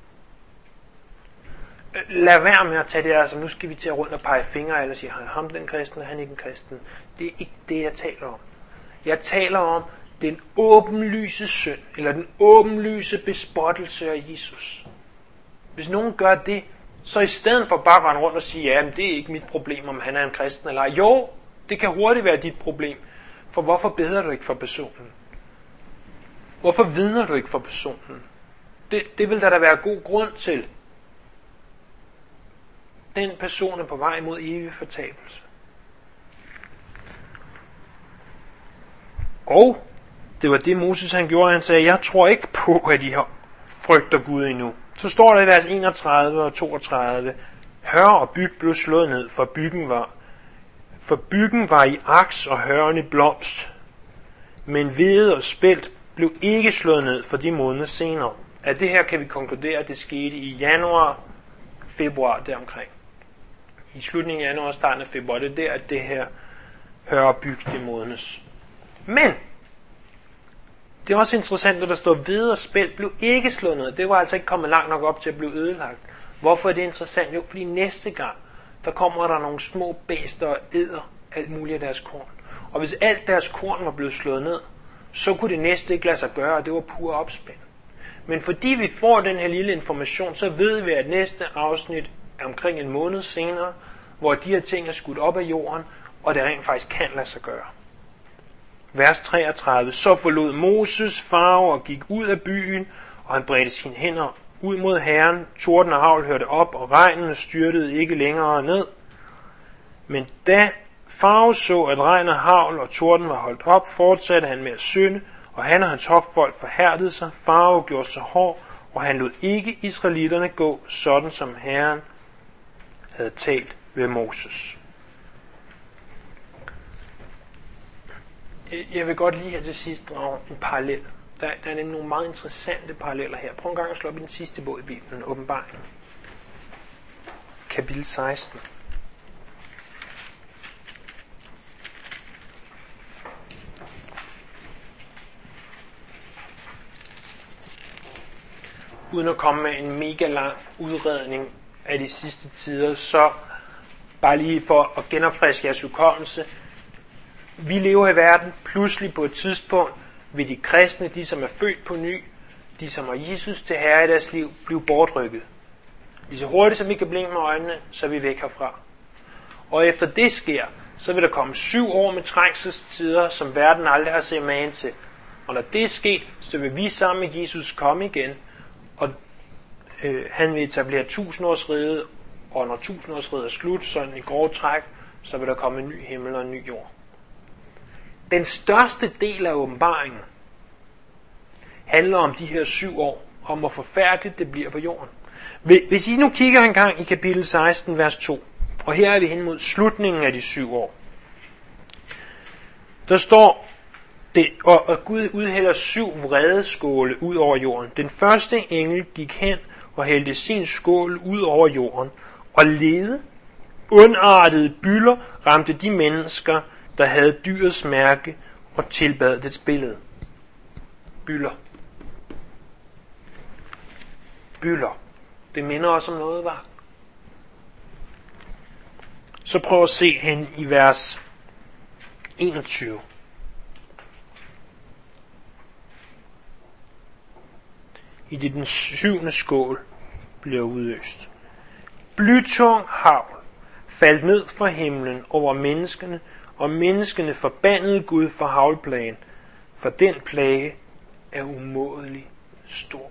Lad være med at tage det her, som nu skal vi til at rundt og pege fingre, eller sige, ham den kristen, er han ikke en kristen. Det er ikke det, jeg taler om. Jeg taler om den åbenlyse synd, eller den åbenlyse bespottelse af Jesus. Hvis nogen gør det, så i stedet for bare at rende rundt og sige, ja, men det er ikke mit problem, om han er en kristen eller ej. Jo, det kan hurtigt være dit problem. For hvorfor beder du ikke for personen? Hvorfor vidner du ikke for personen? Det vil der da være god grund til. Den person er på vej mod evig fortabelse. Og det var det Moses han gjorde. Han sagde, jeg tror ikke på, at I har frygter Gud endnu. Så står der i vers 31 og 32, hør og byg blev slået ned, for byggen var i aks og høren i blomst. Men hvede og spelt blev ikke slået ned for de måneder senere. Af det her kan vi konkludere, at det skete i januar, februar deromkring. I slutningen af januar og starten af februar, det er der, at det her hør og byg det modnes. Men det er også interessant, at der står, hvede og spelt blev ikke slået ned. Det var altså ikke kommet langt nok op til at blive ødelagt. Hvorfor er det interessant? Jo, fordi næste gang, der kommer der nogle små bæster og æder alt muligt af deres korn. Og hvis alt deres korn var blevet slået ned, så kunne det næste ikke lade sig gøre, og det var pur opspænd. Men fordi vi får den her lille information, så ved vi, at næste afsnit er omkring en måned senere, hvor de her ting er skudt op af jorden, og det rent faktisk kan lade sig gøre. Vers 33. Så forlod Moses farve og gik ud af byen, og han bredte sine hænder ud mod Herren. Torden og hagl hørte op, og regnen styrtede ikke længere ned. Men da Farao så, at regn og hagl og torden var holdt op, fortsatte han med at synde, og han og hans hoffolk forhærdede sig. Farao gjorde sig hård, og han lod ikke israelitterne gå, sådan som Herren havde talt ved Moses. Jeg vil godt lige her til sidst drage en parallel. Der er nemlig nogle meget interessante paralleller her. Prøv en gang at slå op i den sidste bog i Bibelen, Åbenbaringen. Kapitel 16. Uden at komme med en mega lang udredning af de sidste tider, så bare lige for at genopfriske jeres hukommelse. Vi lever i verden, pludselig på et tidspunkt vil de kristne, de som er født på ny, de som har Jesus til herre i deres liv, blive bortrykket. Lige så hurtigt som vi kan blinke med øjnene, så er vi væk herfra. Og efter det sker, så vil der komme 7 år med trængselstider, som verden aldrig har set magen til. Og når det er sket, så vil vi sammen med Jesus komme igen, og han vil etablere 1000-årsriget, og når 1000-årsriget er slut, sådan i grove træk, så vil der komme en ny himmel og en ny jord. Den største del af åbenbaringen handler om de her 7 år, om hvor forfærdeligt det bliver for jorden. Hvis I nu kigger en gang i kapitel 16, vers 2, og her er vi hen mod slutningen af de 7 år, der står, og Gud udhælder 7 vredeskåle ud over jorden. Den første engel gik hen og hældte sin skål ud over jorden, og lede ondartede bylder ramte de mennesker, der havde dyrets mærke og tilbad dets billede. Bylder. Bylder. Det minder os om noget, var. Så prøv at se hen i vers 21. I det den 7. skål bliver udøst. Blytung havl faldt ned fra himlen over menneskene, og menneskene forbandede Gud for havlplagen, for den plage er umådelig stor.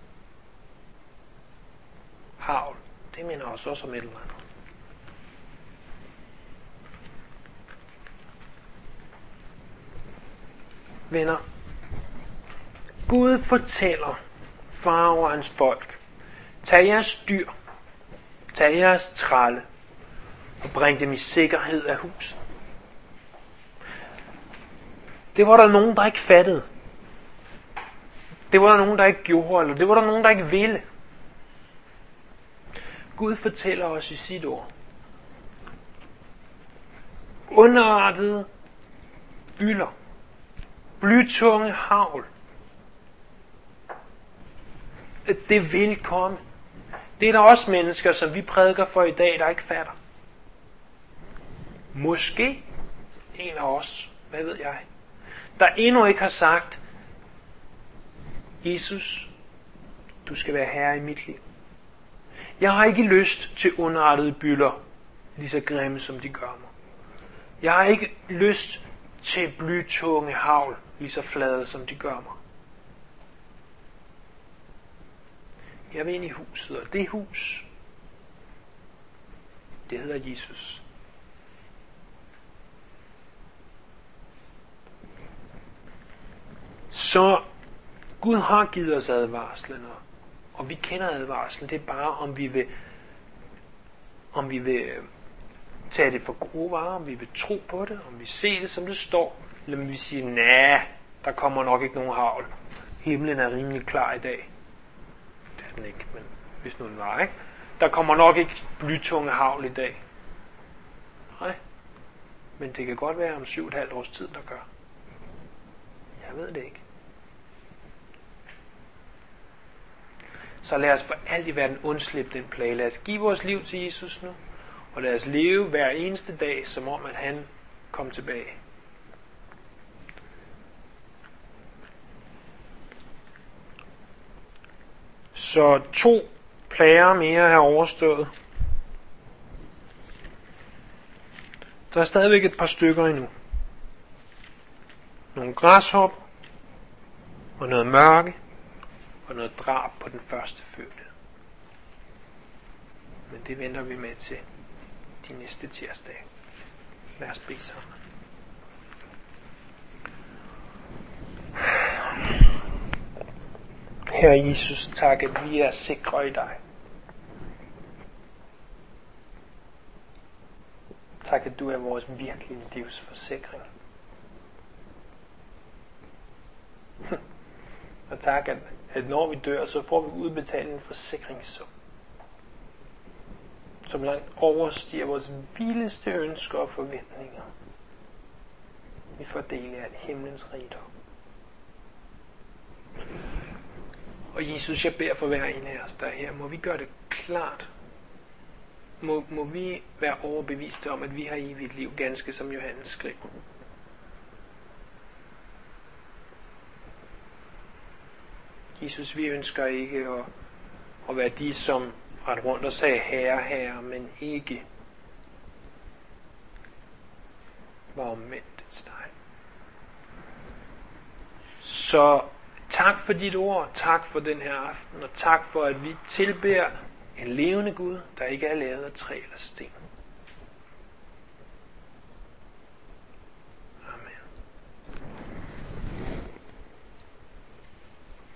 Havl, det minder os også om et eller andet. Venner, Gud fortæller Farao og hans folk, tag jeres dyr, tag jeres trælle og bring dem i sikkerhed af huset. Det var der nogen, der ikke fattede. Det var der nogen, der ikke gjorde, eller det var der nogen, der ikke ville. Gud fortæller os i sit ord. Underartede bylder, blytunge havl. Det vil komme. Det er der også mennesker, som vi prædiker for i dag, der ikke fatter. Måske en af os, hvad ved jeg, der endnu ikke har sagt, Jesus, du skal være herre i mit liv. Jeg har ikke lyst til underartede bylder, lige så grimme som de gør mig. Jeg har ikke lyst til blytunge havl, lige så flade som de gør mig. Jeg vil ind i huset, og det hus, det hedder Jesus. Så Gud har givet os advarslen, og vi kender advarslen. Det er bare, om vi vil tage det for gode varer, om vi vil tro på det, om vi ser det, som det står, eller om vi siger, nej, der kommer nok ikke nogen havl. Himlen er rimelig klar i dag. Det er den ikke, men hvis nu den var, ikke? Der kommer nok ikke blytunge havl i dag. Nej, men det kan godt være om 7,5 års tid, der gør. Jeg ved det ikke. Så lad os for alt i verden undslippe den plage. Lad os give vores liv til Jesus nu, og lad os leve hver eneste dag, som om at han kom tilbage. Så 2 plager mere er overstået. Der er stadigvæk et par stykker endnu. Nogle græshopper, og noget mørke, og noget drab på den første fødte. Men det venter vi med til de næste tirsdage. Lad os bede sammen. Herre Jesus, tak, at vi er sikre i dig. Tak, at du er vores virkelige livsforsikring. Og tak, at når vi dør, så får vi udbetalt en forsikringssum, som langt overstiger vores vildeste ønsker og forventninger. Vi får del af himlens rigdom. Og Jesus, jeg beder for hver en af os, der er her, må vi gøre det klart. Må vi være overbeviste om, at vi har evigt liv, ganske som Johannes skriver. Jesus, vi ønsker ikke at være de, som ret rundt og sagde herre, herre, men ikke var omvendt til dig. Så tak for dit ord, tak for den her aften, og tak for, at vi tilbeder en levende Gud, der ikke er lavet af træ eller sten.